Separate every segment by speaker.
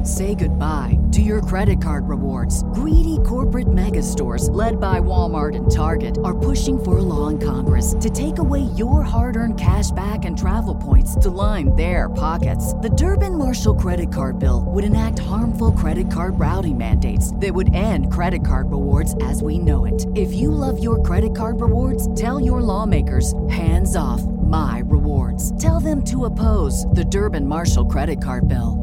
Speaker 1: Say goodbye to your credit card rewards. Greedy corporate mega stores, led by Walmart and Target, are pushing for a law in Congress to take away your hard-earned cash back and travel points to line their pockets. The Durbin-Marshall credit card bill would enact harmful credit card routing mandates that would end credit card rewards as we know it. If you love your credit card rewards, tell your lawmakers, hands off my rewards. Tell them to oppose the Durbin-Marshall credit card bill.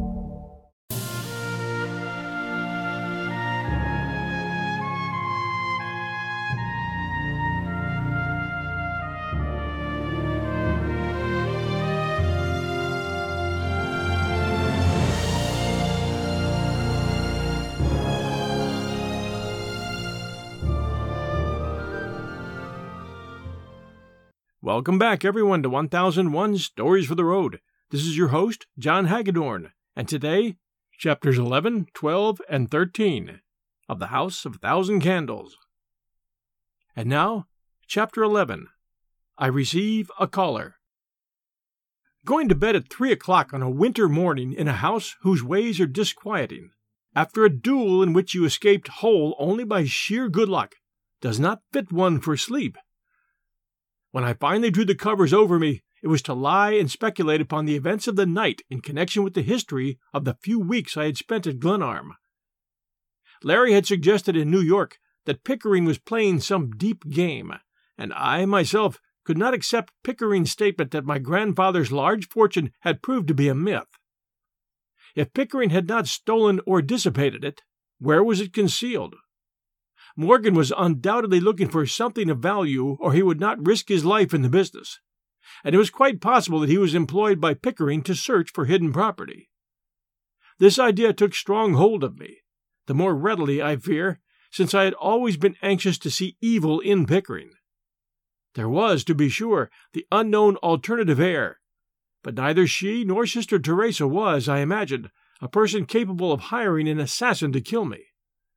Speaker 2: Welcome back, everyone, to 1001 Stories for the Road. This is your host, John Hagedorn, and today, Chapters 11, 12, and 13 of The House of 1,000 Candles. And now, Chapter 11, I Receive a Caller. Going to bed at 3 o'clock on a winter morning in a house whose ways are disquieting, after a duel in which you escaped whole only by sheer good luck, does not fit one for sleep. When I finally drew the covers over me, it was to lie and speculate upon the events of the night in connection with the history of the few weeks I had spent at Glenarm. Larry had suggested in New York that Pickering was playing some deep game, and I myself could not accept Pickering's statement that my grandfather's large fortune had proved to be a myth. If Pickering had not stolen or dissipated it, where was it concealed? Morgan was undoubtedly looking for something of value, or he would not risk his life in the business, and it was quite possible that he was employed by Pickering to search for hidden property. This idea took strong hold of me, the more readily, I fear, since I had always been anxious to see evil in Pickering. There was, to be sure, the unknown alternative heir, but neither she nor Sister Teresa was, I imagined, a person capable of hiring an assassin to kill me.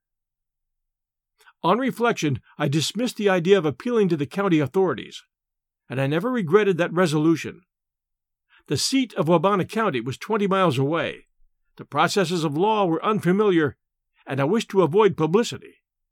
Speaker 2: On reflection, I dismissed the idea of appealing to the county authorities, and I never regretted that resolution. The seat of Wabana County was 20 miles away. The processes of law were unfamiliar, and I wished to avoid publicity.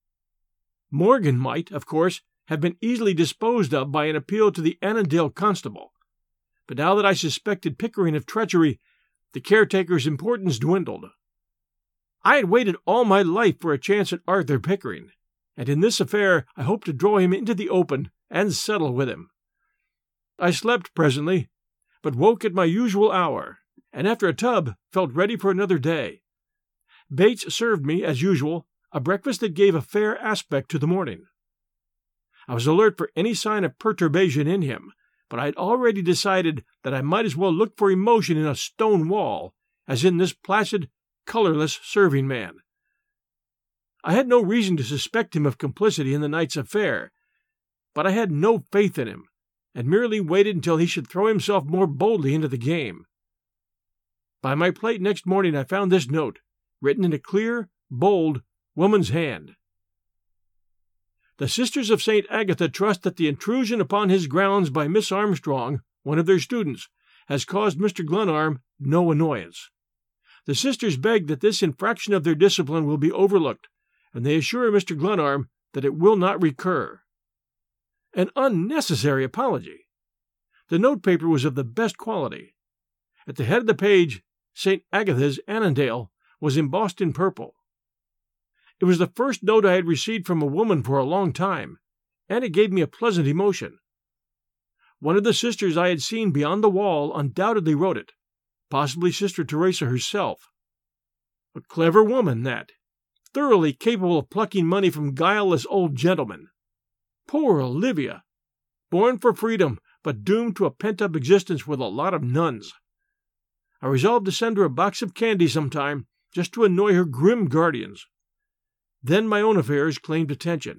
Speaker 2: Morgan might, of course, have been easily disposed of by an appeal to the Annandale constable, but now that I suspected Pickering of treachery, the caretaker's importance dwindled. I had waited all my life for a chance at Arthur Pickering, and in this affair I hoped to draw him into the open and settle with him. I slept presently, but woke at my usual hour, and after a tub felt ready for another day. Bates served me, as usual, a breakfast that gave a fair aspect to the morning. I was alert for any sign of perturbation in him, but I had already decided that I might as well look for emotion in a stone wall as in this placid, colorless serving man. I had no reason to suspect him of complicity in the night's affair, but I had no faith in him, and merely waited until he should throw himself more boldly into the game. By my plate next morning I found this note, written in a clear, bold, woman's hand. The Sisters of St. Agatha trust that the intrusion upon his grounds by Miss Armstrong, one of their students, has caused Mr. Glenarm no annoyance. The sisters beg that this infraction of their discipline will be overlooked, and they assure Mr. Glenarm that it will not recur. An unnecessary apology. The notepaper was of the best quality. At the head of the page, St. Agatha's, Annandale, was embossed in purple. It was the first note I had received from a woman for a long time, and it gave me a pleasant emotion. One of the sisters I had seen beyond the wall undoubtedly wrote it, possibly Sister Teresa herself. A clever woman, that, thoroughly capable of plucking money from guileless old gentlemen. Poor Olivia! Born for freedom, but doomed to a pent-up existence with a lot of nuns. I resolved to send her a box of candy sometime, just to annoy her grim guardians. Then my own affairs claimed attention.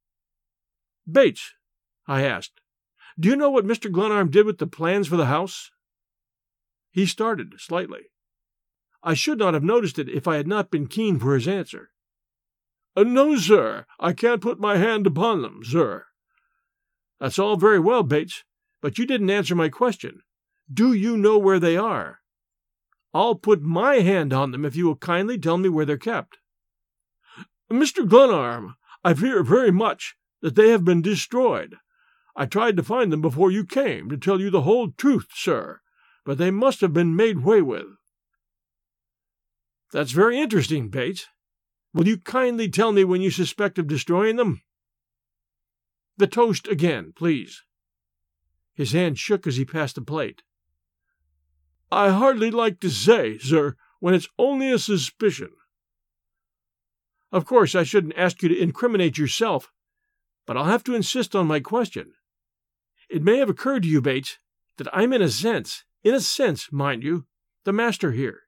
Speaker 2: "Bates," I asked, "do you know what Mr. Glenarm did with the plans for the house?" He started slightly. I should not have noticed it if I had not been keen for his answer. "No, sir, I can't put my hand upon them, sir." "That's all very well, Bates, but you didn't answer my question. Do you know where they are?" I'll put my hand on them if you will kindly tell me where they're kept." "Mr. Glenarm, I fear very much that they have been destroyed. I tried to find them before you came, to tell you the whole truth, sir, but they must have been made way with." "That's very interesting, Bates. Will you kindly tell me when you suspect of destroying them?" "The toast again, please." His hand shook as he passed the plate. "I hardly like to say, sir, when it's only a suspicion." "Of course I shouldn't ask you to incriminate yourself, but I'll have to insist on my question. It may have occurred to you, Bates, that I'm in a sense, mind you, the master here."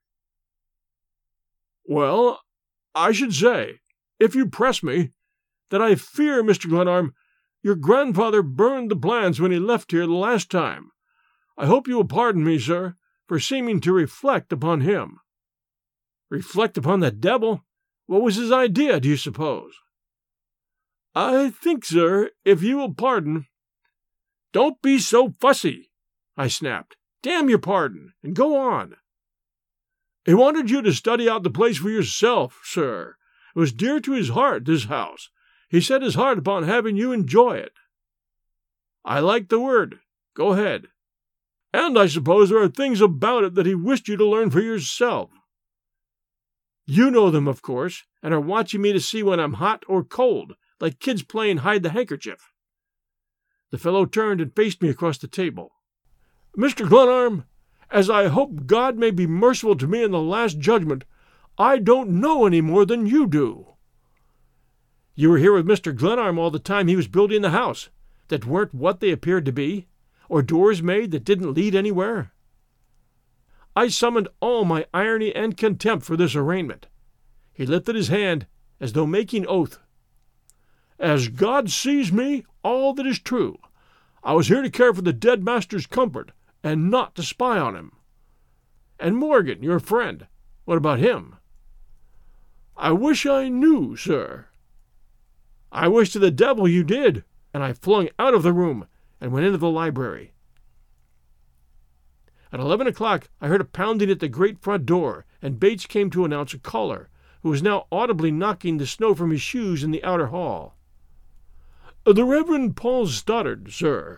Speaker 2: "Well, I should say, if you press me, that I fear, Mr. Glenarm, your grandfather burned the plans when he left here the last time. I hope you will pardon me, sir, for seeming to reflect upon him." "Reflect upon the devil? What was his idea, do you suppose?" "I think, sir, if you will pardon—" "Don't be so fussy," I snapped. "Damn your pardon, and go on." "He wanted you to study out the place for yourself, sir. It was dear to his heart, this house. He set his heart upon having you enjoy it." "I like the word. Go ahead." "And I suppose there are things about it that he wished you to learn for yourself." "You know them, of course, and are watching me to see when I'm hot or cold, like kids playing hide-the-handkerchief." The fellow turned and faced me across the table. "Mr. Glenarm, as I hope God may be merciful to me in the last judgment, I don't know any more than you do." "You were here with Mr. Glenarm all the time he was building the house, that weren't what they appeared to be, or doors made that didn't lead anywhere?" I summoned all my irony and contempt for this arraignment. He lifted his hand as though making oath. "As God sees me, all that is true. I was here to care for the dead master's comfort, and not to spy on him." "And Morgan, your friend, what about him?" "I wish I knew, sir." "I wish to the devil you did," and I flung out of the room and went into the library. At 11 o'clock I heard a pounding at the great front door, and Bates came to announce a caller, who was now audibly knocking the snow from his shoes in the outer hall. "The Reverend Paul Stoddard, sir."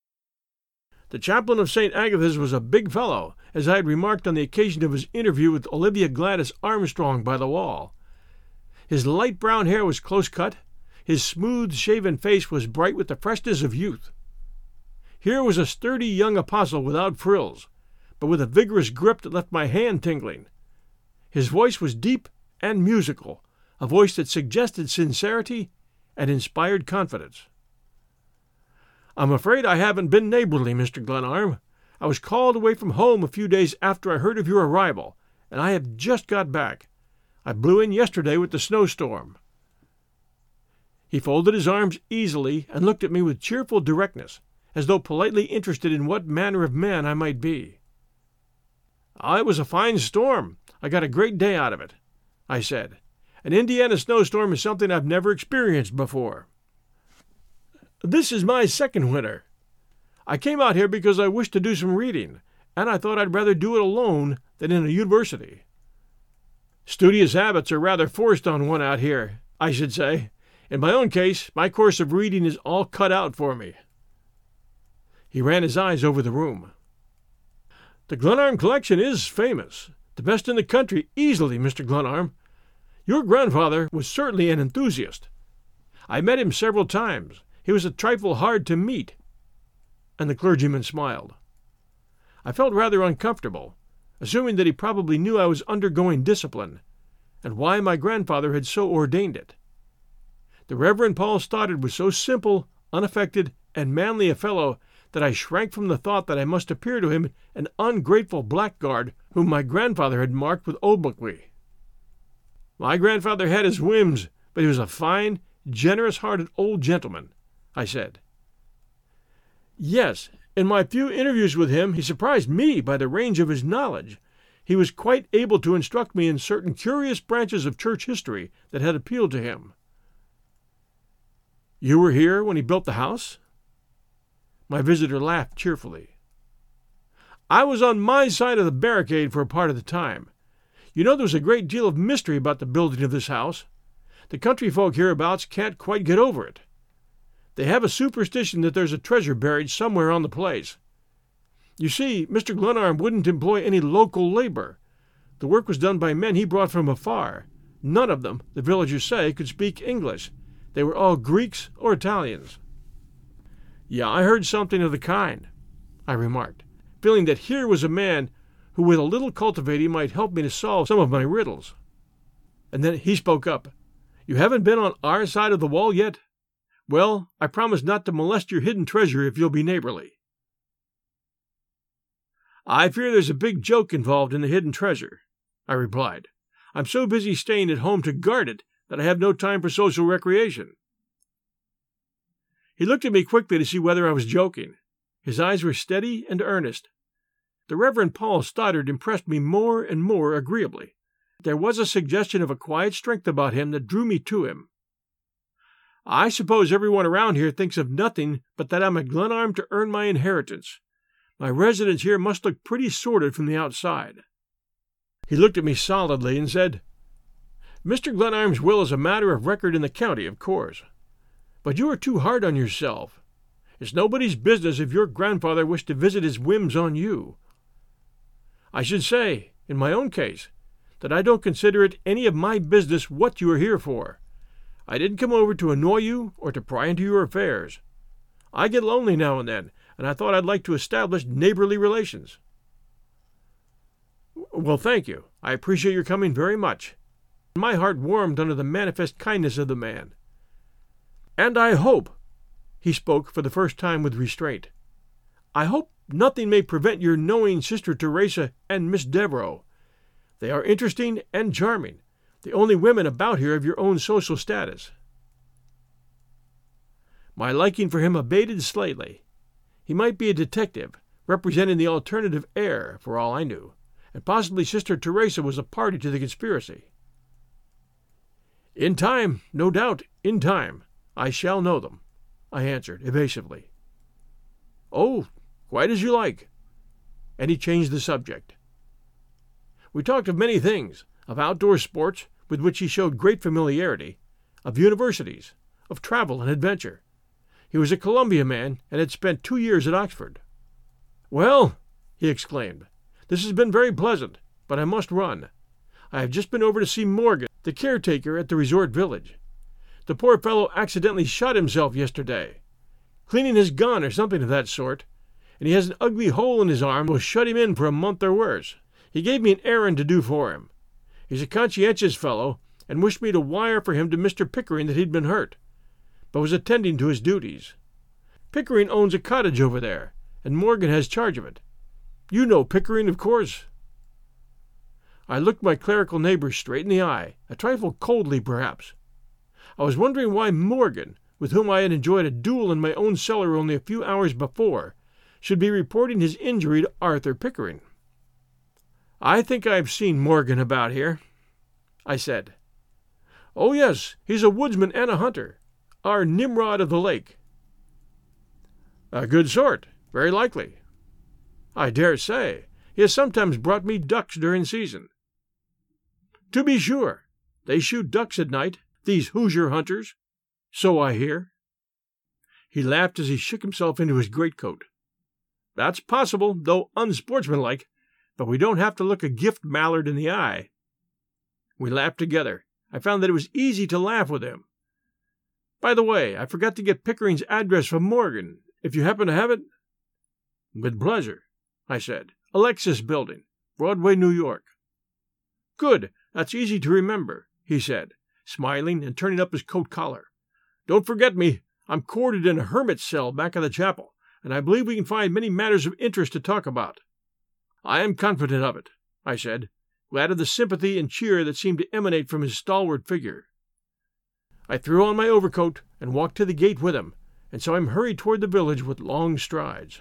Speaker 2: The chaplain of St. Agatha's was a big fellow, as I had remarked on the occasion of his interview with Olivia Gladys Armstrong by the wall. His light brown hair was close cut, his smooth-shaven face was bright with the freshness of youth. Here was a sturdy young apostle without frills, but with a vigorous grip that left my hand tingling. His voice was deep and musical, a voice that suggested sincerity and inspired confidence. "I'm afraid I haven't been neighborly, Mr. Glenarm. I was called away from home a few days after I heard of your arrival, and I have just got back. I blew in yesterday with the snowstorm." He folded his arms easily and looked at me with cheerful directness, as though politely interested in what manner of man I might be. "It was a fine storm. I got a great day out of it," I said. "An Indiana snowstorm is something I've never experienced before." "This is my second winter. I came out here because I wished to do some reading, and I thought I'd rather do it alone than in a university. Studious habits are rather forced on one out here, I should say. In my own case, my course of reading is all cut out for me." He ran his eyes over the room. "The Glenarm collection is famous, the best in the country, easily, Mr. Glenarm. Your grandfather was certainly an enthusiast. I met him several times. He was a trifle hard to meet." And the clergyman smiled. I felt rather uncomfortable, assuming that he probably knew I was undergoing discipline, and why my grandfather had so ordained it. The Reverend Paul Stoddard was so simple, unaffected, and manly a fellow that I shrank from the thought that I must appear to him an ungrateful blackguard whom my grandfather had marked with obloquy. "My grandfather had his whims, but he was a fine, generous-hearted old gentleman," I said. "Yes, in my few interviews with him he surprised me by the range of his knowledge. He was quite able to instruct me in certain curious branches of church history that had appealed to him." "You were here when he built the house?" My visitor laughed cheerfully. I was on my side of the barricade for a part of the time. You know, there was a great deal of mystery about the building of this house. The country folk hereabouts can't quite get over it. They have a superstition that there's a treasure buried somewhere on the place. You see, Mr. Glenarm wouldn't employ any local labor. The work was done by men he brought from afar. None of them, the villagers say, could speak English. They were all Greeks or Italians. Yeah, I heard something of the kind, I remarked, feeling that here was a man who with a little cultivating might help me to solve some of my riddles. And then he spoke up. You haven't been on our side of the wall yet? Well, I promise not to molest your hidden treasure if you'll be neighborly. I fear there's a big joke involved in the hidden treasure, I replied. I'm so busy staying at home to guard it that I have no time for social recreation. He looked at me quickly to see whether I was joking. His eyes were steady and earnest. The Reverend Paul Stoddard impressed me more and more agreeably. There was a suggestion of a quiet strength about him that drew me to him. I suppose everyone around here thinks of nothing but that I'm a Glenarm to earn my inheritance. My residence here must look pretty sordid from the outside. He looked at me solidly and said, Mr. Glenarm's will is a matter of record in the county, of course. But you are too hard on yourself. It's nobody's business if your grandfather wished to visit his whims on you. I should say, in my own case, that I don't consider it any of my business what you are here for. I didn't come over to annoy you or to pry into your affairs. I get lonely now and then, and I thought I'd like to establish neighborly relations. Well, thank you. I appreciate your coming very much. My heart warmed under the manifest kindness of the man. And I hope, he spoke for the first time with restraint, I hope nothing may prevent your knowing Sister Teresa and Miss Devereux. They are interesting and charming, the only women about here of your own social status. My liking for him abated slightly. He might be a detective, representing the alternative heir, for all I knew, and possibly Sister Teresa was a party to the conspiracy. In time, no doubt, in time, I shall know them, I answered evasively. Oh, quite as you like. And he changed the subject. We talked of many things, of outdoor sports, with which he showed great familiarity, of universities, of travel and adventure. He was a Columbia man and had spent 2 years at Oxford. Well, he exclaimed, this has been very pleasant, but I must run. I have just been over to see Morgan, the caretaker at the resort village. The poor fellow accidentally shot himself yesterday, cleaning his gun or something of that sort, and he has an ugly hole in his arm that will shut him in for a month or worse. He gave me an errand to do for him. He's a conscientious fellow, and wished me to wire for him to Mr. Pickering that he'd been hurt, but was attending to his duties. Pickering owns a cottage over there, and Morgan has charge of it. You know Pickering, of course. I looked my clerical neighbor straight in the eye, a trifle coldly perhaps. I was wondering why Morgan, with whom I had enjoyed a duel in my own cellar only a few hours before, should be reporting his injury to Arthur Pickering. I think I've seen Morgan about here, I said. Oh, yes, he's a woodsman and a hunter, our Nimrod of the lake. A good sort, very likely. I dare say. He has sometimes brought me ducks during season. To be sure, they shoot ducks at night, these Hoosier hunters. So I hear. He laughed as he shook himself into his greatcoat. That's possible, though unsportsmanlike, but we don't have to look a gift mallard in the eye. We laughed together. I found that it was easy to laugh with him. By the way, I forgot to get Pickering's address from Morgan, if you happen to have it. With pleasure, I said. Alexis Building, Broadway, New York. Good, that's easy to remember, he said, smiling and turning up his coat collar. Don't forget me. I'm quartered in a hermit's cell back of the chapel, and I believe we can find many matters of interest to talk about. I am confident of it, I said, glad of the sympathy and cheer that seemed to emanate from his stalwart figure. I threw on my overcoat and walked to the gate with him, and saw him hurry toward the village with long strides.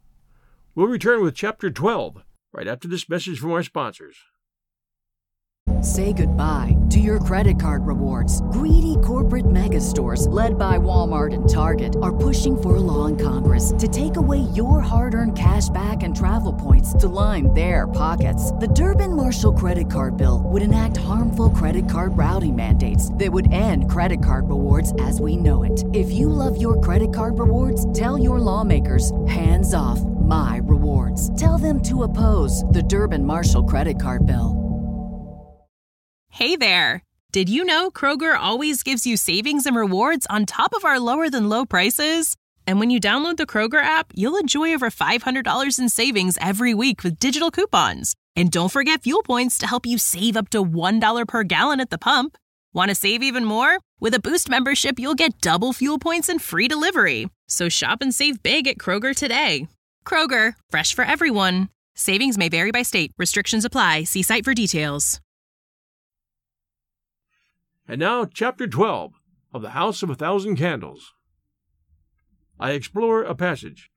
Speaker 2: We'll return with Chapter 12, right after this message from our sponsors.
Speaker 1: Say goodbye to your credit card rewards. Greedy corporate mega stores, led by Walmart and Target, are pushing for a law in Congress to take away your hard-earned cash back and travel points to line their pockets. The Durbin-Marshall credit card bill would enact harmful credit card routing mandates that would end credit card rewards as we know it. If you love your credit card rewards, tell your lawmakers, hands off my rewards. Tell them to oppose the Durbin-Marshall credit card bill.
Speaker 3: Hey there! Did you know Kroger always gives you savings and rewards on top of our lower-than-low prices? And when you download the Kroger app, you'll enjoy over $500 in savings every week with digital coupons. And don't forget fuel points to help you save up to $1 per gallon at the pump. Want to save even more? With a Boost membership, you'll get double fuel points and free delivery. So shop and save big at Kroger today. Kroger, fresh for everyone. Savings may vary by state. Restrictions apply. See site for details.
Speaker 2: And now, Chapter 12 of The House of a Thousand Candles. I explore a passage.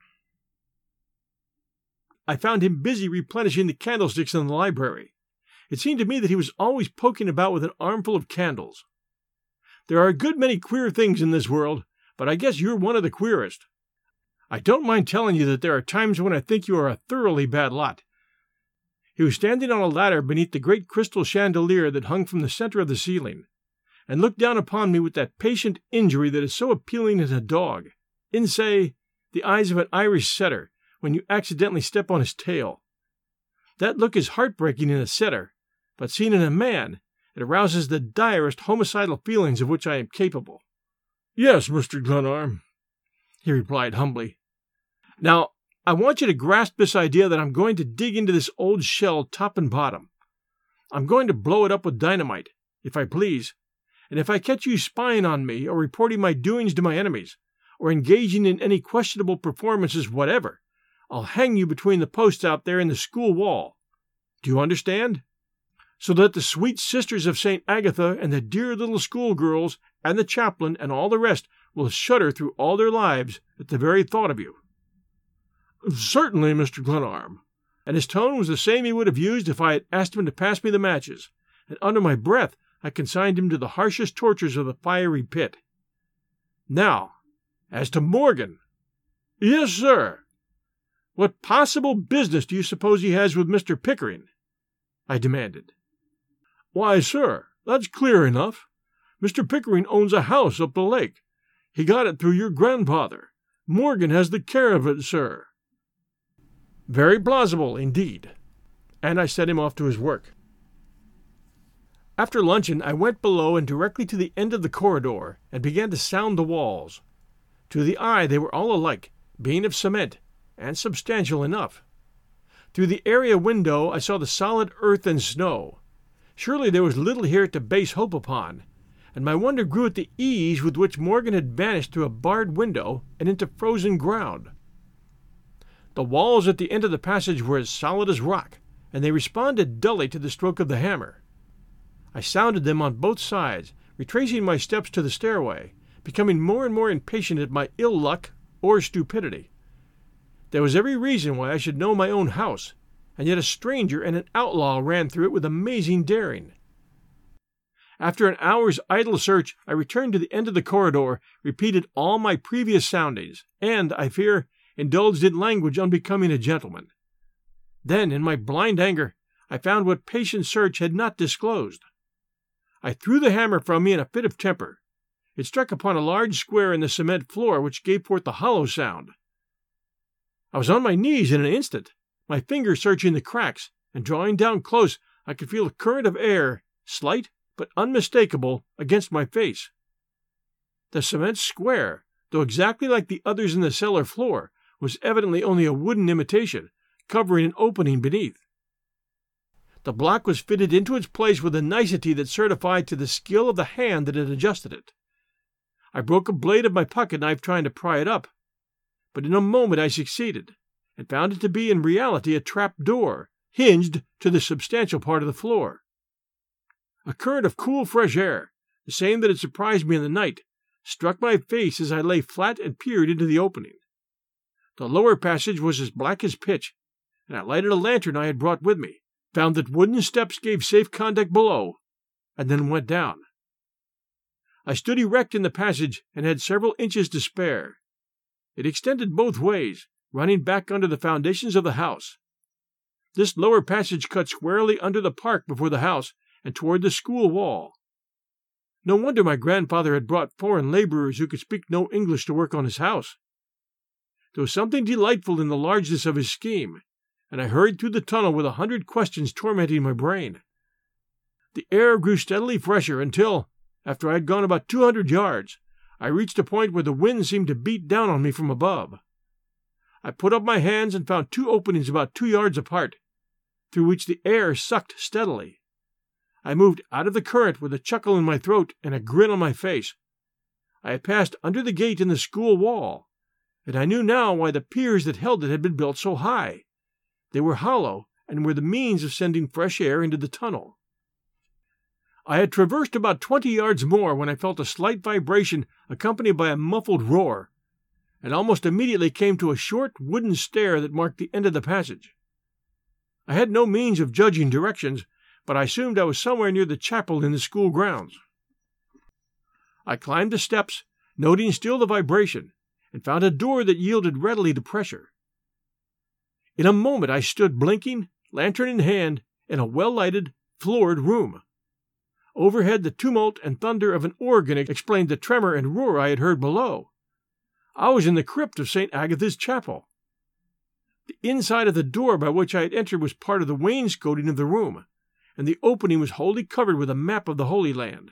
Speaker 2: I found him busy replenishing the candlesticks in the library. It seemed to me that he was always poking about with an armful of candles. There are a good many queer things in this world, but I guess you're one of the queerest. I don't mind telling you that there are times when I think you are a thoroughly bad lot. He was standing on a ladder beneath the great crystal chandelier that hung from the center of the ceiling, and looked down upon me with that patient injury that is so appealing in a dog, in, say, the eyes of an Irish setter when you accidentally step on his tail. That look is heartbreaking in a setter, but seen in a man, it arouses the direst homicidal feelings of which I am capable. "Yes, Mr. Glenarm," he replied humbly. "Now, I want you to grasp this idea that I'm going to dig into this old shell top and bottom. I'm going to blow it up with dynamite, if I please. And if I catch you spying on me, or reporting my doings to my enemies, or engaging in any questionable performances whatever, I'll hang you between the posts out there in the school wall. Do you understand? So that the sweet sisters of St. Agatha and the dear little schoolgirls and the chaplain and all the rest will shudder through all their lives at the very thought of you." "Certainly, Mr. Glenarm." And his tone was the same he would have used if I had asked him to pass me the matches, and under my breath I consigned him to the harshest tortures of the fiery pit. "Now, as to Morgan." "Yes, sir." "What possible business do you suppose he has with Mr. Pickering?" I demanded. "Why, sir, that's clear enough. Mr. Pickering owns a house up the lake. He got it through your grandfather. Morgan has the care of it, sir." Very plausible, indeed. And I set him off to his work. After luncheon, I went below and directly to the end of the corridor and began to sound the walls. To the eye they were all alike, being of cement, and substantial enough. Through the area window I saw the solid earth and snow. Surely there was little here to base hope upon, and my wonder grew at the ease with which Morgan had vanished through a barred window and into frozen ground. The walls at the end of the passage were as solid as rock, and they responded dully to the stroke of the hammer. I sounded them on both sides, retracing my steps to the stairway, becoming more and more impatient at my ill luck or stupidity. There was every reason why I should know my own house, and yet a stranger and an outlaw ran through it with amazing daring. After an hour's idle search, I returned to the end of the corridor, repeated all my previous soundings, and, I fear, indulged in language unbecoming a gentleman. Then, in my blind anger, I found what patient search had not disclosed. I threw the hammer from me in a fit of temper. It struck upon a large square in the cement floor, which gave forth a hollow sound. I was on my knees in an instant, my fingers searching the cracks, and drawing down close, I could feel a current of air, slight but unmistakable, against my face. The cement square, though exactly like the others in the cellar floor, was evidently only a wooden imitation, covering an opening beneath. The block was fitted into its place with a nicety that certified to the skill of the hand that had adjusted it. I broke a blade of my pocket knife trying to pry it up, but in a moment I succeeded, and found it to be in reality a trap door, hinged to the substantial part of the floor. A current of cool fresh air, the same that had surprised me in the night, struck my face as I lay flat and peered into the opening. The lower passage was as black as pitch, and I lighted a lantern I had brought with me, found that wooden steps gave safe contact below, and then went down. I stood erect in the passage and had several inches to spare. It extended both ways, running back under the foundations of the house. This lower passage cut squarely under the park before the house and toward the school wall. No wonder my grandfather had brought foreign laborers who could speak no English to work on his house. There was something delightful in the largeness of his scheme, and I hurried through the tunnel with 100 questions tormenting my brain. The air grew steadily fresher until, after I had gone about 200 yards, I reached a point where the wind seemed to beat down on me from above. I put up my hands and found 2 openings about 2 yards apart, through which the air sucked steadily. I moved out of the current with a chuckle in my throat and a grin on my face. I had passed under the gate in the school wall, and I knew now why the piers that held it had been built so high. They were hollow and were the means of sending fresh air into the tunnel. I had traversed about 20 yards more when I felt a slight vibration accompanied by a muffled roar, and almost immediately came to a short wooden stair that marked the end of the passage. I had no means of judging directions, but I assumed I was somewhere near the chapel in the school grounds. I climbed the steps, noting still the vibration, and found a door that yielded readily to pressure. In a moment I stood blinking, lantern in hand, in a well-lighted, floored room. Overhead the tumult and thunder of an organ explained the tremor and roar I had heard below. I was in the crypt of St. Agatha's Chapel. The inside of the door by which I had entered was part of the wainscoting of the room, and the opening was wholly covered with a map of the Holy Land.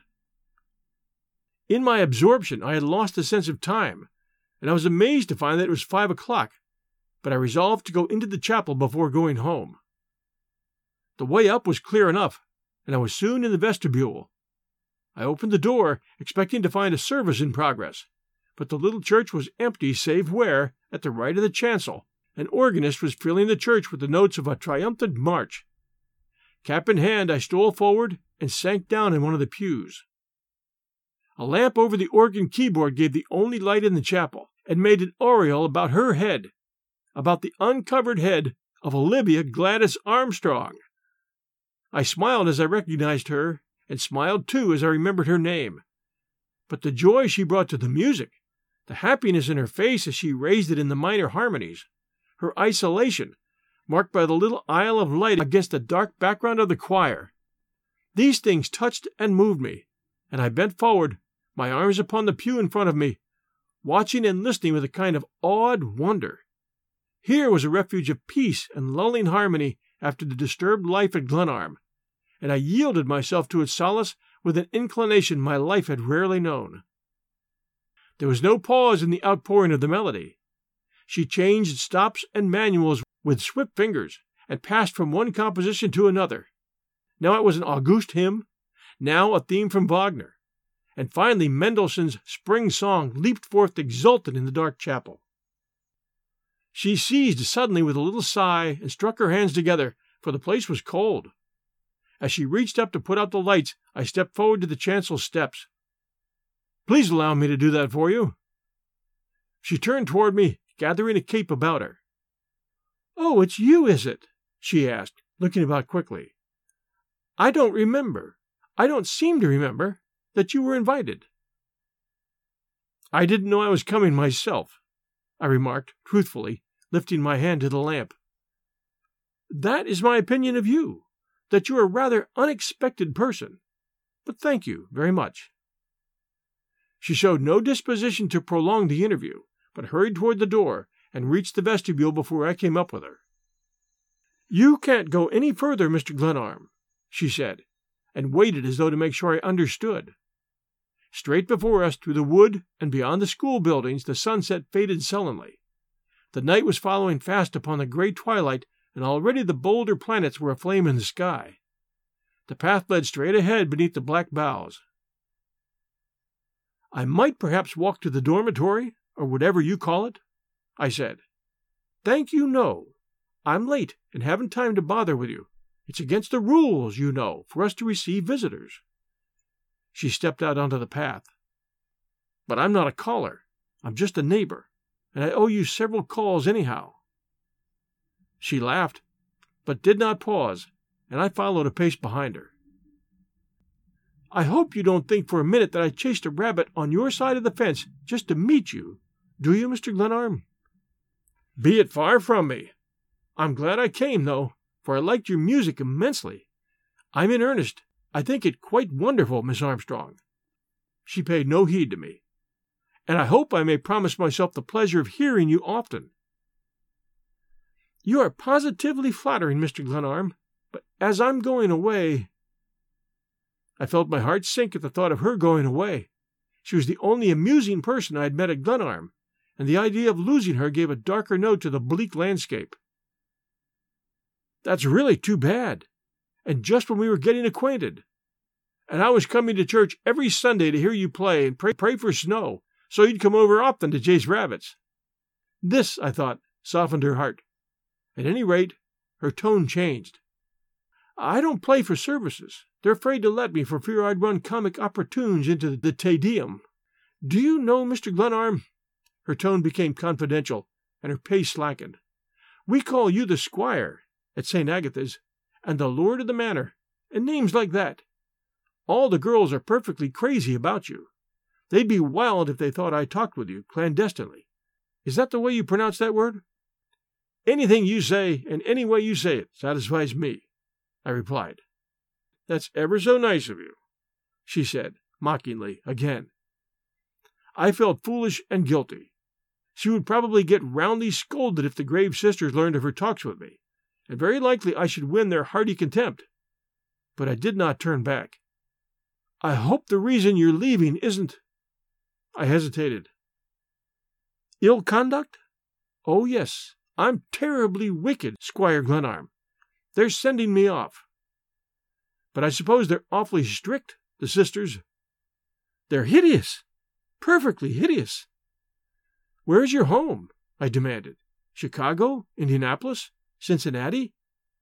Speaker 2: In my absorption I had lost the sense of time, and I was amazed to find that it was 5 o'clock, but I resolved to go into the chapel before going home. The way up was clear enough, and I was soon in the vestibule. I opened the door, expecting to find a service in progress, but the little church was empty save where, at the right of the chancel, an organist was filling the church with the notes of a triumphant march. Cap in hand, I stole forward and sank down in one of the pews. A lamp over the organ keyboard gave the only light in the chapel, and made an aureole about her head, about the uncovered head of Olivia Gladys Armstrong. I smiled as I recognized her, and smiled too as I remembered her name. But the joy she brought to the music, the happiness in her face as she raised it in the minor harmonies, her isolation, marked by the little aisle of light against the dark background of the choir, these things touched and moved me, and I bent forward, my arms upon the pew in front of me, watching and listening with a kind of awed wonder. Here was a refuge of peace and lulling harmony after the disturbed life at Glenarm, and I yielded myself to its solace with an inclination my life had rarely known. There was no pause in the outpouring of the melody. She changed stops and manuals with swift fingers, and passed from one composition to another. Now it was an August hymn, now a theme from Wagner, and finally Mendelssohn's Spring Song leaped forth exultant in the dark chapel. She ceased suddenly with a little sigh and struck her hands together, for the place was cold. As she reached up to put out the lights, I stepped forward to the chancel steps. "Please allow me to do that for you." She turned toward me, gathering a cape about her. "Oh, it's you, is it?" she asked, looking about quickly. "I don't seem to remember that you were invited." "I didn't know I was coming myself," I remarked, truthfully, lifting my hand to the lamp. "That is my opinion of you, that you are a rather unexpected person. But thank you very much." She showed no disposition to prolong the interview, but hurried toward the door and reached the vestibule before I came up with her. "You can't go any further, Mr. Glenarm," she said, and waited as though to make sure I understood. Straight before us, through the wood and beyond the school buildings, the sunset faded sullenly. The night was following fast upon the gray twilight, and already the bolder planets were aflame in the sky. The path led straight ahead beneath the black boughs. "I might perhaps walk to the dormitory, or whatever you call it," I said. "Thank you, no. I'm late and haven't time to bother with you. It's against the rules, you know, for us to receive visitors." She stepped out onto the path. "But I'm not a caller. I'm just a neighbor, and I owe you several calls anyhow." She laughed, but did not pause, and I followed a pace behind her. I hope you don't think for a minute that I chased a rabbit on your side of the fence just to meet you, do you, Mr. Glenarm? Be it far from me. I'm glad I came, though, for I liked your music immensely. I'm in earnest. I think it quite wonderful, Miss Armstrong. She paid no heed to me. And I hope I may promise myself the pleasure of hearing you often. You are positively flattering, Mr. Glenarm, but as I'm going away... I felt my heart sink at the thought of her going away. She was the only amusing person I had met at Glenarm, and the idea of losing her gave a darker note to the bleak landscape. That's really too bad, and just when we were getting acquainted. And I was coming to church every Sunday to hear you play and pray for snow, so you'd come over often to chase rabbits. This, I thought, softened her heart. At any rate, her tone changed. I don't play for services. They're afraid to let me for fear I'd run comic opportunes into the Te Deum. Do you know, Mr. Glenarm? Her tone became confidential, and her pace slackened. We call you the Squire at St. Agatha's, and the Lord of the Manor, and names like that. All the girls are perfectly crazy about you. They'd be wild if they thought I talked with you clandestinely. Is that the way you pronounce that word? Anything you say, and any way you say it, satisfies me, I replied. That's ever so nice of you, she said, mockingly, again. I felt foolish and guilty. She would probably get roundly scolded if the grave sisters learned of her talks with me, and very likely I should win their hearty contempt. But I did not turn back. I hope the reason you're leaving isn't... I hesitated. Ill conduct? Oh, yes, I'm terribly wicked, Squire Glenarm. They're sending me off. But I suppose they're awfully strict, the sisters. They're hideous, perfectly hideous. Where's your home? I demanded. Chicago? Indianapolis? Cincinnati?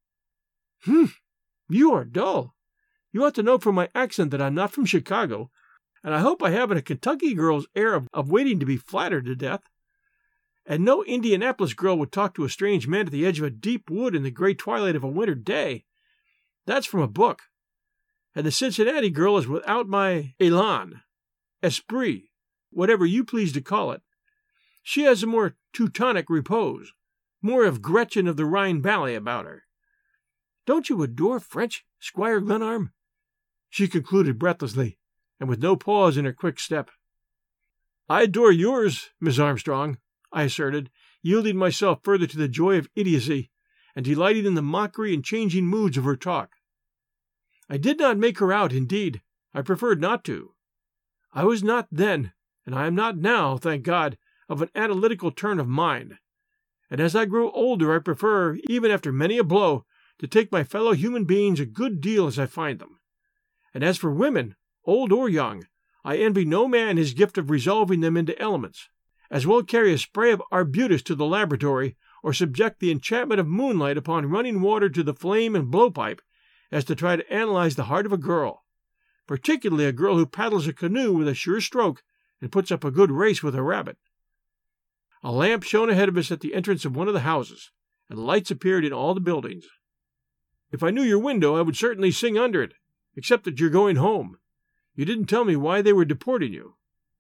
Speaker 2: You are dull. You ought to know from my accent that I'm not from Chicago, and I hope I haven't a Kentucky girl's air of waiting to be flattered to death. And no Indianapolis girl would talk to a strange man at the edge of a deep wood in the gray twilight of a winter day. That's from a book. And the Cincinnati girl is without my élan, esprit, whatever you please to call it. She has a more Teutonic repose, more of Gretchen of the Rhine Valley about her. Don't you adore French, Squire Glenarm? She concluded breathlessly, and with no pause in her quick step. I adore yours, Miss Armstrong, I asserted, yielding myself further to the joy of idiocy, and delighting in the mockery and changing moods of her talk. I did not make her out, indeed. I preferred not to. I was not then, and I am not now, thank God, of an analytical turn of mind. And as I grow older, I prefer, even after many a blow, to take my fellow human beings a good deal as I find them. And as for women, old or young, I envy no man his gift of resolving them into elements. As well carry a spray of arbutus to the laboratory, or subject the enchantment of moonlight upon running water to the flame and blowpipe, as to try to analyze the heart of a girl, particularly a girl who paddles a canoe with a sure stroke and puts up a good race with a rabbit. A lamp shone ahead of us at the entrance of one of the houses, and lights appeared in all the buildings. If I knew your window, I would certainly sing under it, except that you're going home. You didn't tell me why they were deporting you.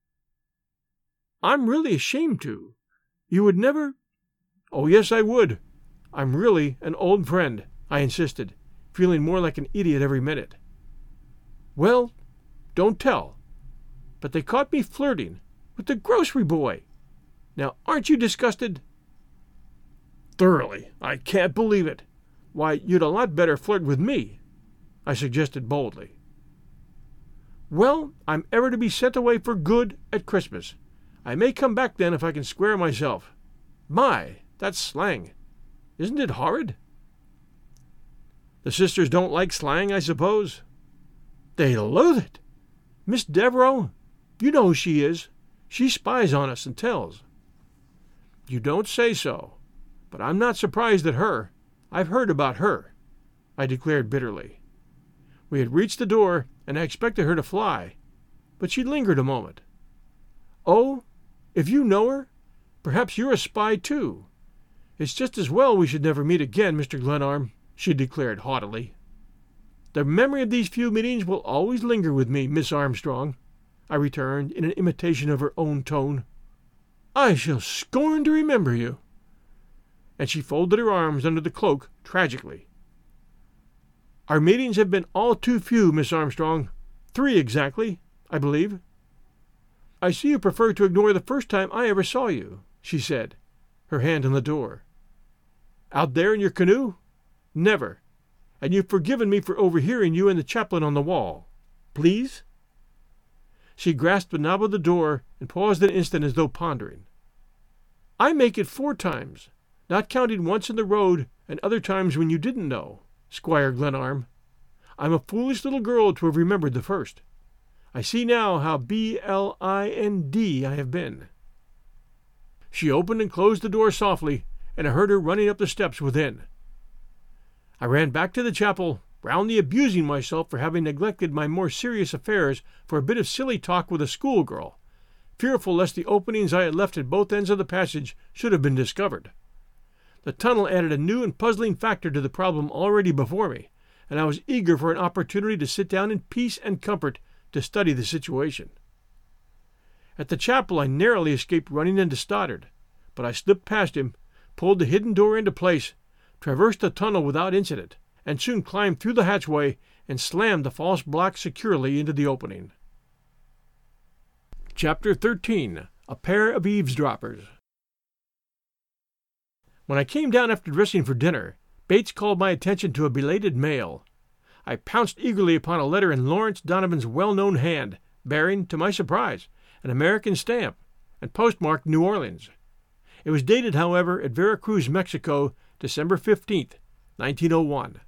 Speaker 2: I'm really ashamed to. You would never... Oh, yes, I would. I'm really an old friend, I insisted, feeling more like an idiot every minute. Well, don't tell. But they caught me flirting with the grocery boy. Now, aren't you disgusted? Thoroughly. I can't believe it. Why, you'd a lot better flirt with me, I suggested boldly. Well, I'm ever to be sent away for good at Christmas. I may come back then if I can square myself. My, that's slang. Isn't it horrid? The sisters don't like slang, I suppose? They loathe it. Miss Devereux, you know who she is. She spies on us and tells. You don't say so. But I'm not surprised at her. I've heard about her, I declared bitterly. We had reached the door, and I expected her to fly, but she lingered a moment. Oh, if you know her, perhaps you're a spy too. It's just as well we should never meet again, Mr. Glenarm, she declared haughtily. The memory of these few meetings will always linger with me, Miss Armstrong, I returned in an imitation of her own tone. I shall scorn to remember you. And she folded her arms under the cloak tragically. Our meetings have been all too few, Miss Armstrong. 3 exactly, I believe. I see you prefer to ignore the first time I ever saw you, she said, her hand on the door. Out there in your canoe? Never. And you've forgiven me for overhearing you and the chaplain on the wall. Please? She grasped the knob of the door and paused an instant as though pondering. I make it 4 times, not counting once in the road and other times when you didn't know, Squire Glenarm. I'm a foolish little girl to have remembered the first. I see now how blind I have been. She opened and closed the door softly, and I heard her running up the steps within. I ran back to the chapel, roundly abusing myself for having neglected my more serious affairs for a bit of silly talk with a schoolgirl, fearful lest the openings I had left at both ends of the passage should have been discovered. The tunnel added a new and puzzling factor to the problem already before me, and I was eager for an opportunity to sit down in peace and comfort to study the situation. At the chapel I narrowly escaped running into Stoddard, but I slipped past him, pulled the hidden door into place, traversed the tunnel without incident, and soon climbed through the hatchway and slammed the false block securely into the opening. Chapter 13. A Pair of Eavesdroppers. When I came down after dressing for dinner, Bates called my attention to a belated mail. I pounced eagerly upon a letter in Lawrence Donovan's well-known hand, bearing, to my surprise, an American stamp, and postmarked New Orleans. It was dated, however, at Vera Cruz, Mexico, December 15th, 1901.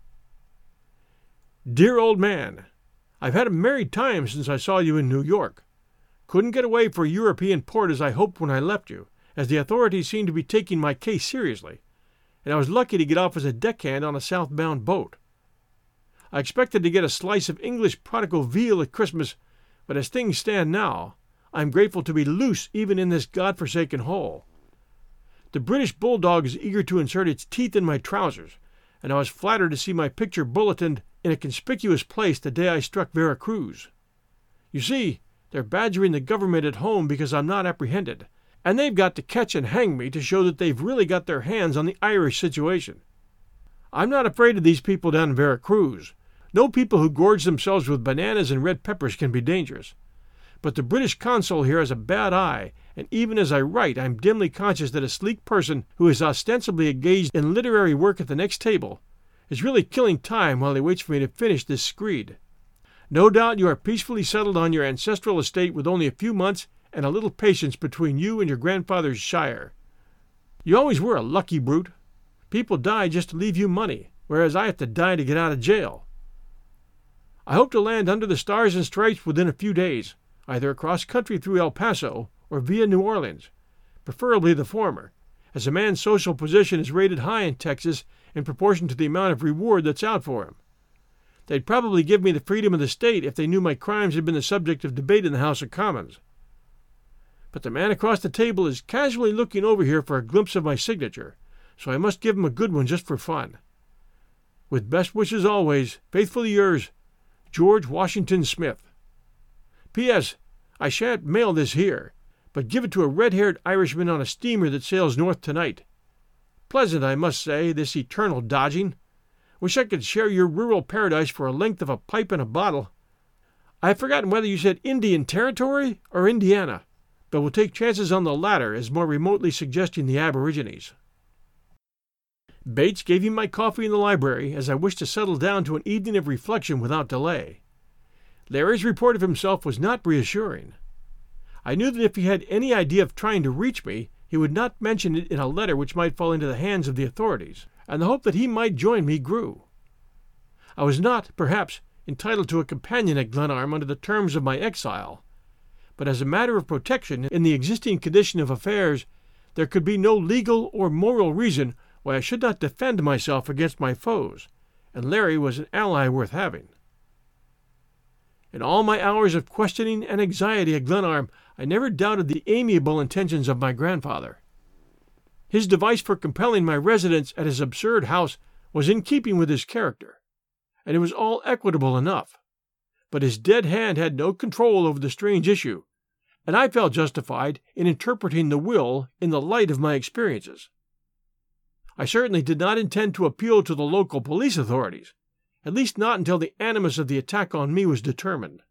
Speaker 2: Dear old man, I've had a merry time since I saw you in New York. Couldn't get away for a European port as I hoped when I left you, as the authorities seemed to be taking my case seriously, and I was lucky to get off as a deckhand on a southbound boat. I expected to get a slice of English prodigal veal at Christmas, but as things stand now, I am grateful to be loose even in this God-forsaken hole. The British bulldog is eager to insert its teeth in my trousers, and I was flattered to see my picture bulletined in a conspicuous place the day I struck Vera Cruz. You see, they're badgering the government at home because I'm not apprehended, and they've got to catch and hang me to show that they've really got their hands on the Irish situation. I'm not afraid of these people down in Vera Cruz. No people who gorge themselves with bananas and red peppers can be dangerous. But the British consul here has a bad eye, and even as I write I'm dimly conscious that a sleek person who is ostensibly engaged in literary work at the next table is really killing time while he waits for me to finish this screed. No doubt you are peacefully settled on your ancestral estate with only a few months and a little patience between you and your grandfather's shire. You always were a lucky brute. People die just to leave you money, whereas I have to die to get out of jail. I hope to land under the Stars and Stripes within a few days, either across country through El Paso or via New Orleans, preferably the former, as a man's social position is rated high in Texas in proportion to the amount of reward that's out for him. They'd probably give me the freedom of the state if they knew my crimes had been the subject of debate in the House of Commons. But the man across the table is casually looking over here for a glimpse of my signature, so I must give him a good one just for fun. With best wishes always, faithfully yours, George Washington Smith. P.S. I shan't mail this here, but give it to a red-haired Irishman on a steamer that sails north tonight. Pleasant, I must say, this eternal dodging. Wish I could share your rural paradise for a length of a pipe and a bottle. I have forgotten whether you said Indian Territory or Indiana, but we'll take chances on the latter as more remotely suggesting the Aborigines. Bates gave me my coffee in the library as I wished to settle down to an evening of reflection without delay. Larry's report of himself was not reassuring. I knew that if he had any idea of trying to reach me, he would not mention it in a letter which might fall into the hands of the authorities, and the hope that he might join me grew. I was not, perhaps, entitled to a companion at Glenarm under the terms of my exile, but as a matter of protection in the existing condition of affairs, there could be no legal or moral reason why I should not defend myself against my foes, and Larry was an ally worth having. In all my hours of questioning and anxiety at Glenarm, I never doubted the amiable intentions of my grandfather. His device for compelling my residence at his absurd house was in keeping with his character, and it was all equitable enough. But his dead hand had no control over the strange issue, and I felt justified in interpreting the will in the light of my experiences. I certainly did not intend to appeal to the local police authorities, at least not until the animus of the attack on me was determined.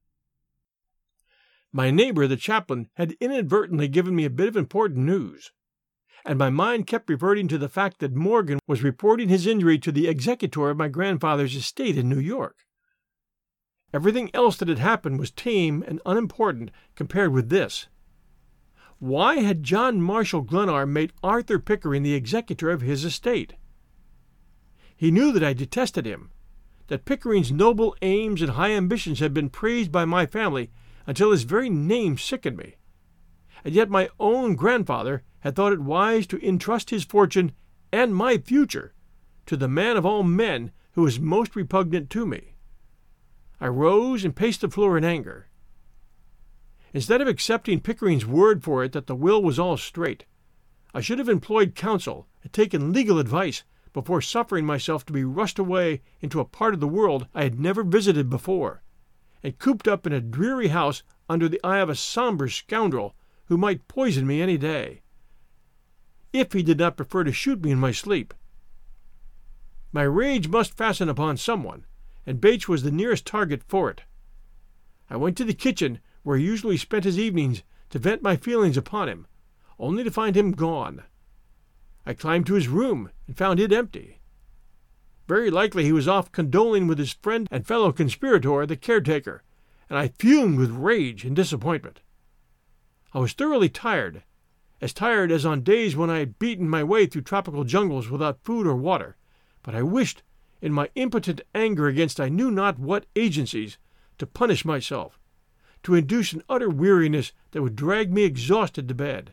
Speaker 2: My neighbor, the chaplain, had inadvertently given me a bit of important news, and my mind kept reverting to the fact that Morgan was reporting his injury to the executor of my grandfather's estate in New York. Everything else that had happened was tame and unimportant compared with this. Why had John Marshall Glenarm made Arthur Pickering the executor of his estate? He knew that I detested him, that Pickering's noble aims and high ambitions had been praised by my family until his very name sickened me, and yet my own grandfather had thought it wise to entrust his fortune and my future to the man of all men who was most repugnant to me. I rose and paced the floor in anger. Instead of accepting Pickering's word for it that the will was all straight, I should have employed counsel and taken legal advice before suffering myself to be rushed away into a part of the world I had never visited before, and cooped up in a dreary house under the eye of a somber scoundrel who might poison me any day, if he did not prefer to shoot me in my sleep. My rage must fasten upon someone, and Bates was the nearest target for it. I went to the kitchen, where he usually spent his evenings, to vent my feelings upon him, only to find him gone. I climbed to his room and found it empty. Very likely he was off condoling with his friend and fellow conspirator, the caretaker, and I fumed with rage and disappointment. I was thoroughly tired as on days when I had beaten my way through tropical jungles without food or water, but I wished, in my impotent anger against I knew not what agencies, to punish myself, to induce an utter weariness that would drag me exhausted to bed.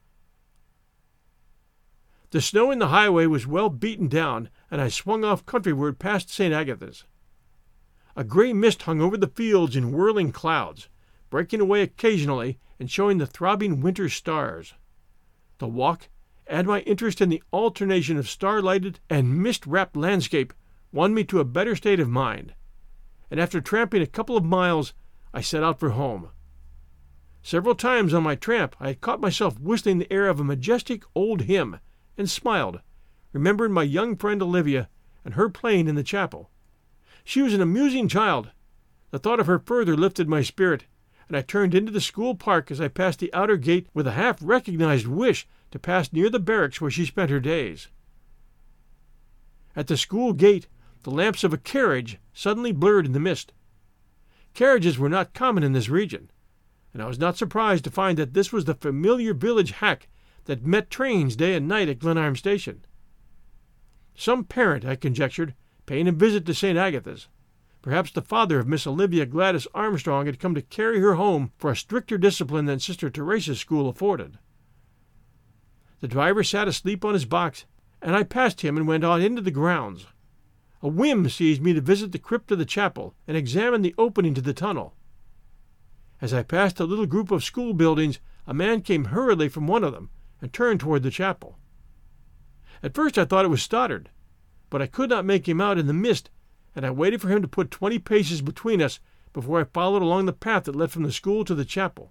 Speaker 2: The snow in the highway was well beaten down, and I swung off countryward past St. Agatha's. A gray mist hung over the fields in whirling clouds, breaking away occasionally and showing the throbbing winter stars. The walk, and my interest in the alternation of star-lighted and mist-wrapped landscape, won me to a better state of mind, and after tramping a couple of miles, I set out for home. Several times on my tramp I had caught myself whistling the air of a majestic old hymn, and smiled, remembering my young friend Olivia and her playing in the chapel. She was an amusing child. The thought of her further lifted my spirit, and I turned into the school park as I passed the outer gate with a half-recognized wish to pass near the barracks where she spent her days. At the school gate, the lamps of a carriage suddenly blurred in the mist. Carriages were not common in this region, and I was not surprised to find that this was the familiar village hack that met trains day and night at Glenarm Station. Some parent, I conjectured, paying a visit to St. Agatha's. Perhaps the father of Miss Olivia Gladys Armstrong had come to carry her home for a stricter discipline than Sister Teresa's school afforded. The driver sat asleep on his box, and I passed him and went on into the grounds. A whim seized me to visit the crypt of the chapel and examine the opening to the tunnel. As I passed a little group of school buildings, a man came hurriedly from one of them and turned toward the chapel. At first I thought it was Stoddard, but I could not make him out in the mist, and I waited for him to put 20 paces between us before I followed along the path that led from the school to the chapel.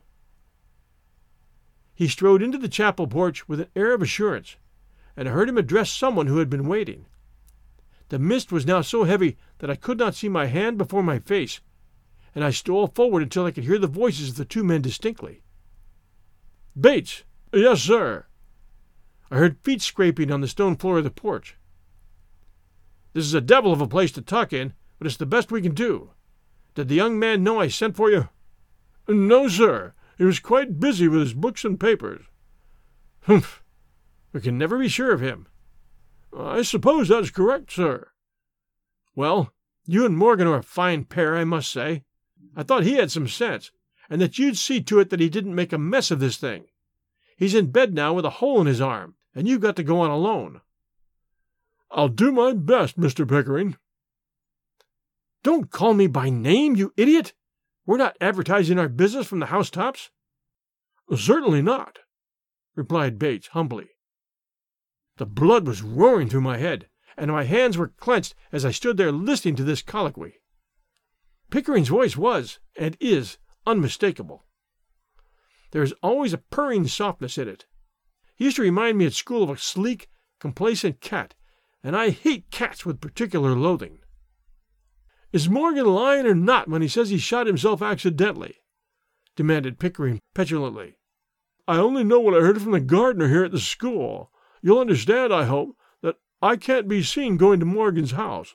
Speaker 2: He strode into the chapel porch with an air of assurance, and I heard him address someone who had been waiting. The mist was now so heavy that I could not see my hand before my face, and I stole forward until I could hear the voices of the two men distinctly. "Bates!" "Yes, sir." I heard feet scraping on the stone floor of the porch. "This is a devil of a place to talk in, but it's the best we can do. Did the young man know I sent for you?" "No, sir. He was quite busy with his books and papers." "Humph! We can never be sure of him." "I suppose that's correct, sir." "Well, you and Morgan are a fine pair, I must say. I thought he had some sense, and that you'd see to it that he didn't make a mess of this thing. He's in bed now with a hole in his arm, and you've got to go on alone." "I'll do my best, Mr. Pickering." "Don't call me by name, you idiot! We're not advertising our business from the housetops." "Certainly not," replied Bates humbly. The blood was roaring through my head, and my hands were clenched as I stood there listening to this colloquy. Pickering's voice was, and is, unmistakable. There is always a purring softness in it. He used to remind me at school of a sleek, complacent cat, and I hate cats with particular loathing. "Is Morgan lying or not when he says he shot himself accidentally?" demanded Pickering petulantly. "I only know what I heard from the gardener here at the school. You'll understand, I hope, that I can't be seen going to Morgan's house."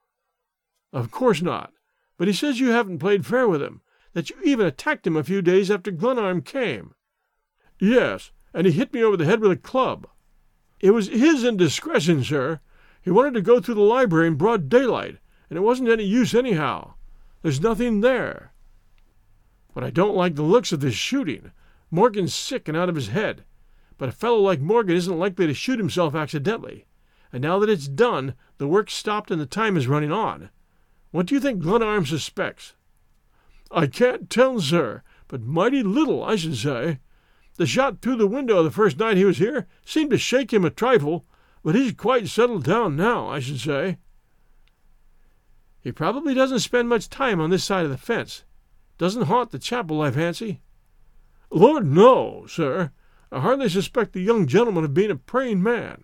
Speaker 2: "Of course not. But he says you haven't played fair with him, that you even attacked him a few days after Glenarm came." "Yes, and he hit me over the head with a club. It was his indiscretion, sir. He wanted to go through the library in broad daylight, and it wasn't any use anyhow. There's nothing there. But I don't like the looks of this shooting. Morgan's sick and out of his head. But a fellow like Morgan isn't likely to shoot himself accidentally. And now that it's done, the work's stopped and the time is running on. What do you think Glenarm suspects?" "I can't tell, sir, but mighty little, I should say. The shot through the window the first night he was here seemed to shake him a trifle, but he's quite settled down now, I should say." "He probably doesn't spend much time on this side of the fence. Doesn't haunt the chapel, I fancy." "Lord, no, sir. I hardly suspect the young gentleman of being a praying man."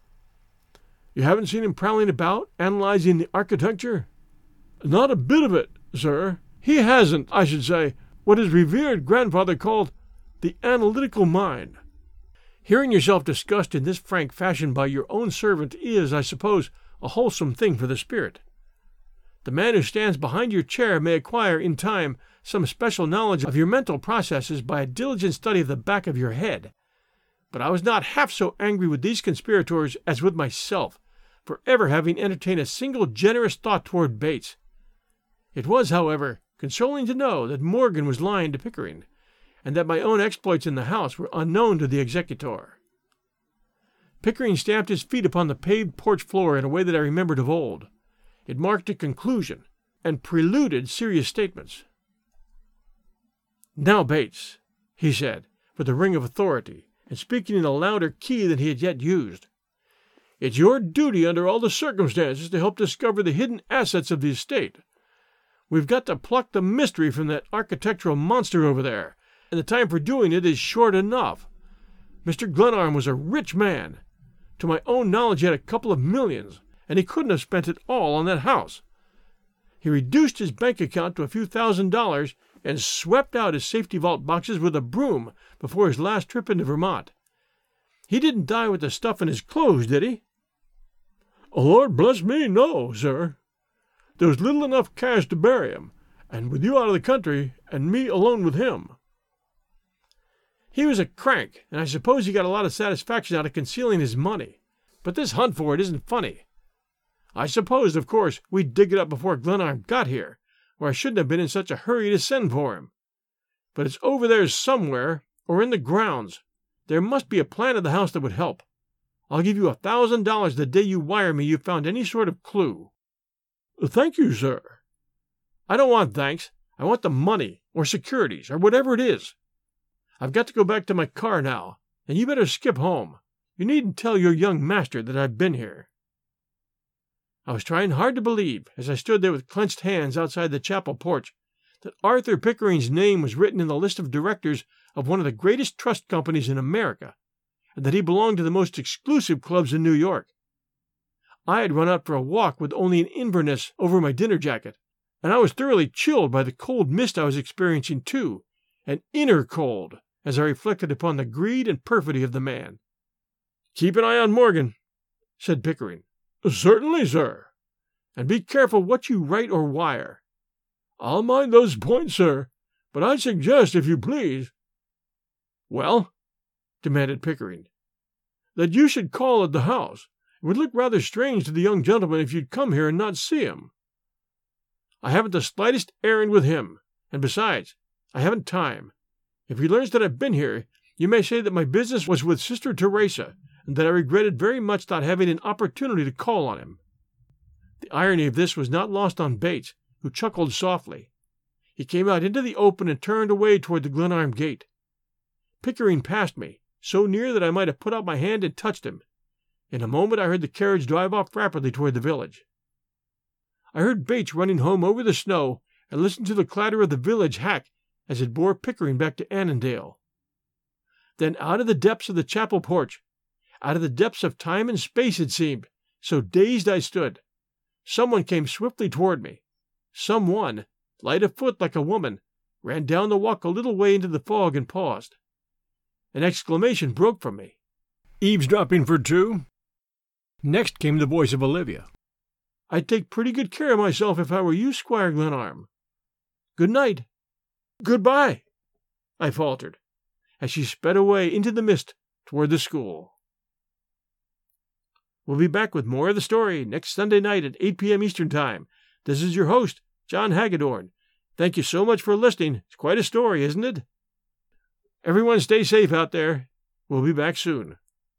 Speaker 2: "You haven't seen him prowling about, analyzing the architecture?" "Not a bit of it, sir. He hasn't, I should say, what his revered grandfather called the analytical mind." Hearing yourself discussed in this frank fashion by your own servant is, I suppose, a wholesome thing for the spirit. The man who stands behind your chair may acquire, in time, some special knowledge of your mental processes by a diligent study of the back of your head. But I was not half so angry with these conspirators as with myself, for ever having entertained a single generous thought toward Bates. It was, however, consoling to know that Morgan was lying to Pickering, and that my own exploits in the house were unknown to the executor. Pickering stamped his feet upon the paved porch floor in a way that I remembered of old. It marked a conclusion, and preluded serious statements. "Now, Bates," he said, with a ring of authority, and speaking in a louder key than he had yet used, "it's your duty under all the circumstances to help discover the hidden assets of the estate. We've got to pluck the mystery from that architectural monster over there, and the time for doing it is short enough. Mr. Glenarm was a rich man. To my own knowledge he had a couple of millions, and he couldn't have spent it all on that house. He reduced his bank account to a few $1,000s and swept out his safety vault boxes with a broom before his last trip into Vermont. He didn't die with the stuff in his clothes, did he?" "Lord bless me, no, sir. There was little enough cash to bury him, and with you out of the country, and me alone with him." "He was a crank, and I suppose he got a lot of satisfaction out of concealing his money. But this hunt for it isn't funny. I supposed, of course, we'd dig it up before Glenarm got here, or I shouldn't have been in such a hurry to send for him. But it's over there somewhere, or in the grounds. There must be a plan of the house that would help. I'll give you $1,000 the day you wire me you've found any sort of clue." "Thank you, sir." "I don't want thanks. I want the money, or securities, or whatever it is. I've got to go back to my car now, and you better skip home. You needn't tell your young master that I've been here." I was trying hard to believe, as I stood there with clenched hands outside the chapel porch, that Arthur Pickering's name was written in the list of directors of one of the greatest trust companies in America, and that he belonged to the most exclusive clubs in New York. I had run out for a walk with only an Inverness over my dinner jacket, and I was thoroughly chilled by the cold mist I was experiencing too, an inner cold, as I reflected upon the greed and perfidy of the man. "Keep an eye on Morgan," said Pickering. "Certainly, sir." "And be careful what you write or wire." "I'll mind those points, sir, but I suggest, if you please—" "Well?" demanded Pickering. "That you should call at the house. It would look rather strange to the young gentleman if you'd come here and not see him." "I haven't the slightest errand with him, and besides, I haven't time. If he learns that I've been here, you may say that my business was with Sister Teresa, and that I regretted very much not having an opportunity to call on him." The irony of this was not lost on Bates, who chuckled softly. He came out into the open and turned away toward the Glenarm gate. Pickering passed me, so near that I might have put out my hand and touched him. In a moment I heard the carriage drive off rapidly toward the village. I heard Bates running home over the snow and listened to the clatter of the village hack as it bore Pickering back to Annandale. Then out of the depths of the chapel porch, out of the depths of time and space it seemed, so dazed I stood, someone came swiftly toward me. Someone, light of foot like a woman, ran down the walk a little way into the fog and paused. An exclamation broke from me. "Eavesdropping for two?" Next came the voice of Olivia. "I'd take pretty good care of myself if I were you, Squire Glenarm. Good night." "Good-bye," I faltered, as she sped away into the mist toward the school. We'll be back with more of the story next Sunday night at 8 p.m. Eastern Time. This is your host, John Hagedorn. Thank you so much for listening. It's quite a story, isn't it? Everyone stay safe out there. We'll be back soon.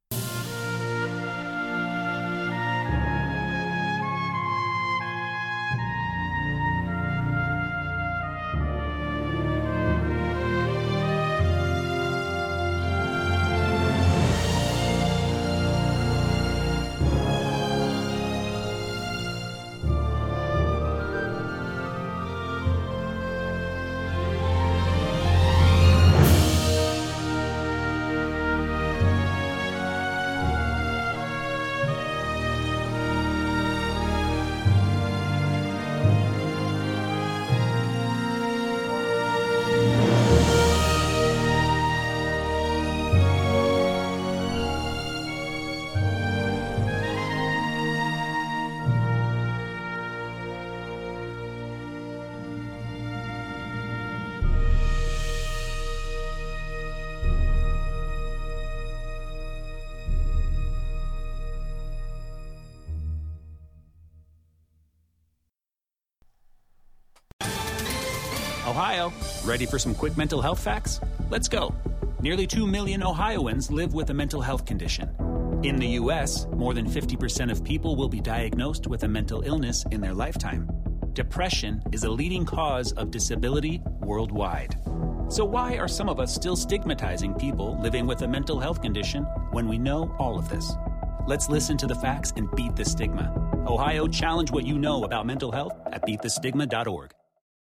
Speaker 4: Ohio, ready for some quick mental health facts? Let's go. Nearly 2 million Ohioans live with a mental health condition. In the U.S., more than 50% of people will be diagnosed with a mental illness in their lifetime. Depression is a leading cause of disability worldwide. So why are some of us still stigmatizing people living with a mental health condition when we know all of this? Let's listen to the facts and beat the stigma. Ohio, challenge what you know about mental health at beatthestigma.org.